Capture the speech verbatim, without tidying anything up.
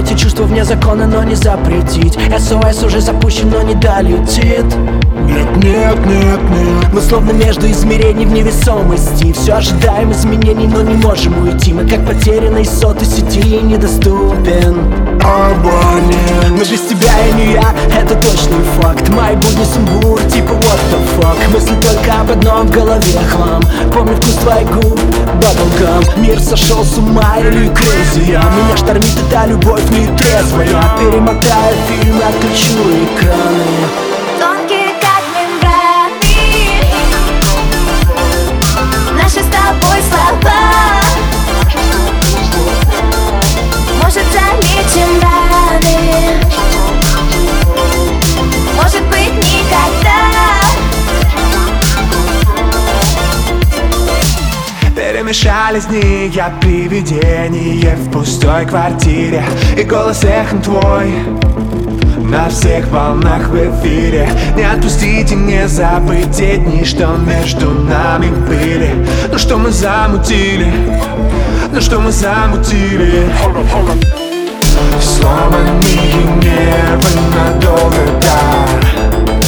эти чувства вне закона, но не запретить. эс о эс уже запущен, но не долетит. Нет, нет, нет, нет. Мы словно между измерений в невесомости. Все ожидаем изменений, но не можем уйти. Мы как потерянный сотой сети, недоступен абонент. Но без тебя я не я, это точный факт. Мои будни сумбур, типа what the fuck. Мысли только об одном, в голове хлам. Помню вкус твоих губ, bubblegum. Мир сошел с ума или crazy. Меня штормит эта любовь нетрезвая. Перемотаю фильм, отключу экраны. Тонкие как мембраны наши с тобой слова. Может, залечим раны, может быть, никогда. Перемешались дни, я привидение в пустой квартире. И голос эхом твой на всех волнах в эфире. Не отпустите, не забыть дни, что между нами были. Ну что мы замутили, ну что мы замутили. Сломанные нервы надолго, да.